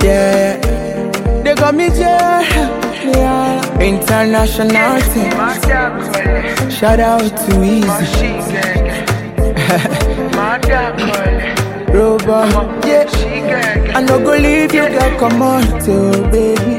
Yeah, they got me there. Yeah, international thing. Shout out to Easy. Robot, yeah. I no go leave you, girl, come on, too, baby.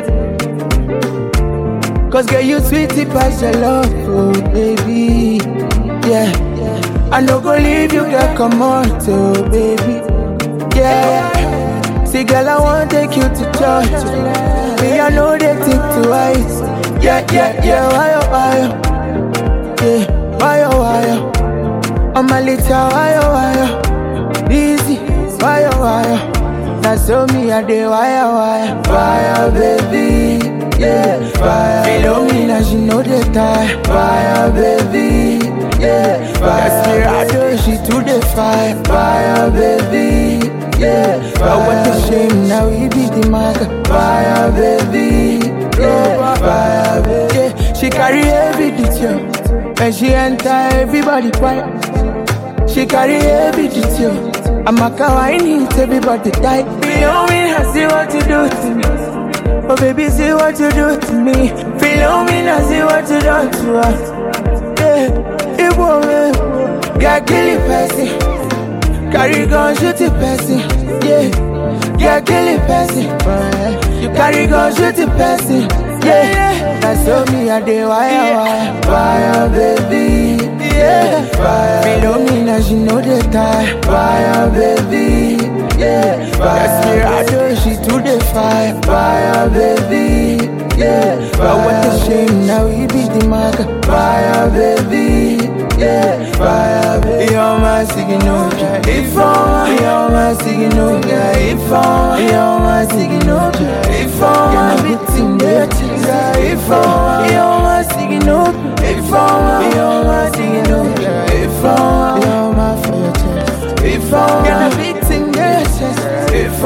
Cause girl, you sweetie past your love, oh, baby. Yeah, I no go leave you, girl, come on, too, baby. Yeah, see, girl, I wanna take you to church. Me, I know they think twice. Yeah, why, oh, yeah, why, I'm a little wire. Easy, wire. Now show me a day wire, baby. Yeah, fire. Below me now she know the time. Fire, baby. Yeah, fire. Desperado, she to the fire, baby. Yeah, fire. But what a shame now we be the marker. Fire, baby. Yeah, fire, baby. Yeah, she carry every detail. When she enter, everybody quiet. She carry every detail. I'm a kawaii, everybody die. Below me, I see what you do to me. Oh baby, see what you do to me. Below me, I see what you do to us. Yeah, it won't me. Get kill it, person. Carry gun, shoot it, person. Yeah, get kill it, person. You carry gun, shoot it, person. Yeah, that's so me a day wire, baby. Yeah, fire. Below me now she know the time. Fire, baby. Yeah, fire. Desperado, she to the fire, baby. Yeah, fire. But what a shame now we be the marker. Fire, baby. Yeah, fire, baby. You're my signal. If you're my signal. If you're my signal. If you're my signal. If you're my signal. If you're my signal. If you're my fortress. If you're a big thing, yes. If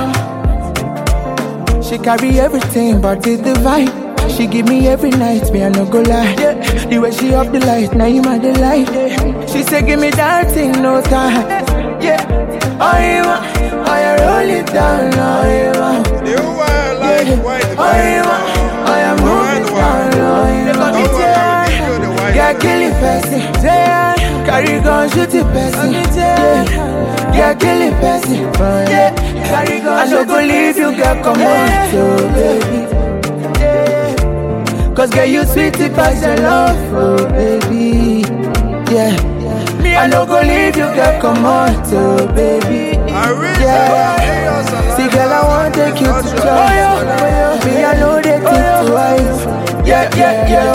she carry everything but the divine. She give me every night, me I no go lie. Yeah. The way she up the light, now you my delight. Yeah. She say give me that thing, no time. Yeah, oh you want, oh you roll it down, oh you want. You are like white, oh you want, oh you move it down, oh you want. Yeah, kill it, person. Yeah, carry gun, shoot it, person. Yeah, kill it, person. Yeah, carry gun, I no go leave you, girl, come on, so baby. Cause girl, you sweetie past your love, oh baby. Yeah, me I no go leave you, girl, come on, so baby. Yeah, see girl, I wanna take you to church. Me I know they think twice. Yeah,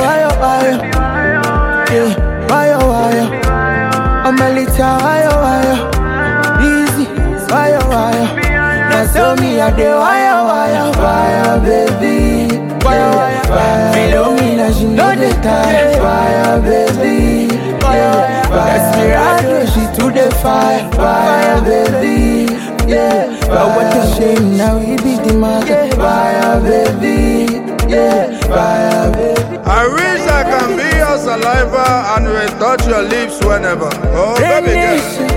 wire. I'm a little wire. Easy, wire. Now show me a day wire, baby. Fire. Below me now she know the time. Fire, baby. Yeah, Desperado, she to the fire, baby. Yeah, but what a shame now we be the market. Fire, baby. Yeah, fire, baby. I wish I can be your saliva and will touch your lips whenever. Oh, baby girl.